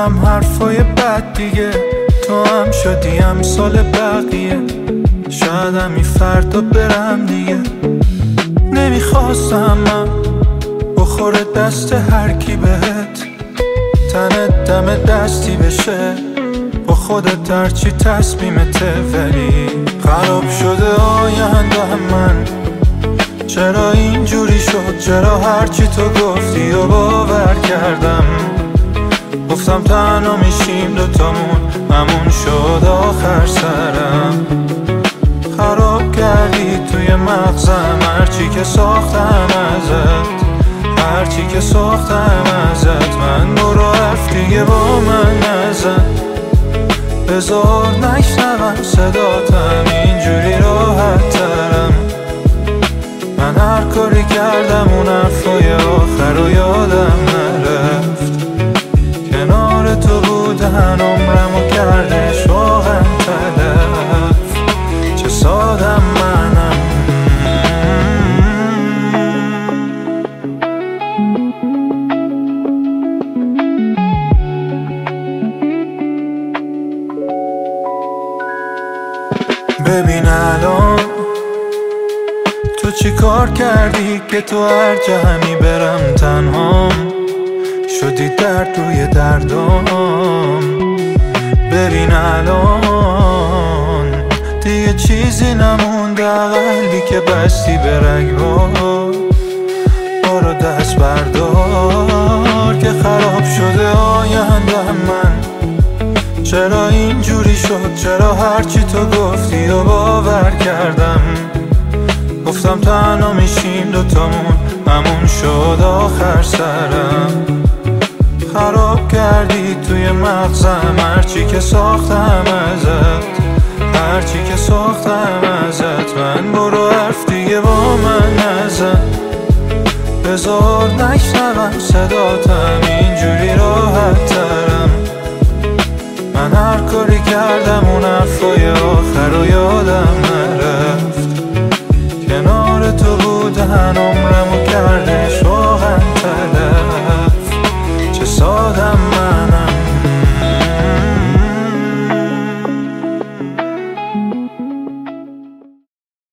زدم حرفای بد دیگه، تو هم شدی امثال بقیه. شاید همی فردا برم دیگه. نمیخواستم من بخوره دست هر کی بهت، تنت دم دستی بشه با خودت هرچی تصمیمته. ولی خراب شده آینده من، چرا اینجوری شد؟ چرا هرچی تو گفتی و باور کردم؟ گفتم تنها میشیم دوتامون، همون شد آخر سرم. خراب کردی توی مغزم هرچی که ساختم ازت، هرچی که ساختم ازت. من برو حرف دیگه با من نزن، بذار نشنوم صداتم، اینجوری راحت ترم. من هر کاری کردم اون حرفای آخر رو یادم نرفت. کنار تو بودن عمرمو کردش واقعا تلف. چه سادم منم. ببین الان تو چی کار کردی که تو هر جا همی برم تنهام شدی درد روی دردام. ببین الان دیگه چیزی نمونده، قلبی که بستی به رگبار. برو دست بردار که خراب شده آینده من. چرا اینجوری شد؟ چرا هرچی تو گفتی و باور کردم؟ گفتم تنها میشیم دوتامون، همون شد آخر سرم. خراب کردی توی مغزم هرچی که ساختم ازت، هرچی که ساختم ازت. من برو حرف دیگه با من نزن، بذار نشنوم صداتم، اینجوری راحت ترم. من هر کاری کردم اون حرفای آخر رو یادم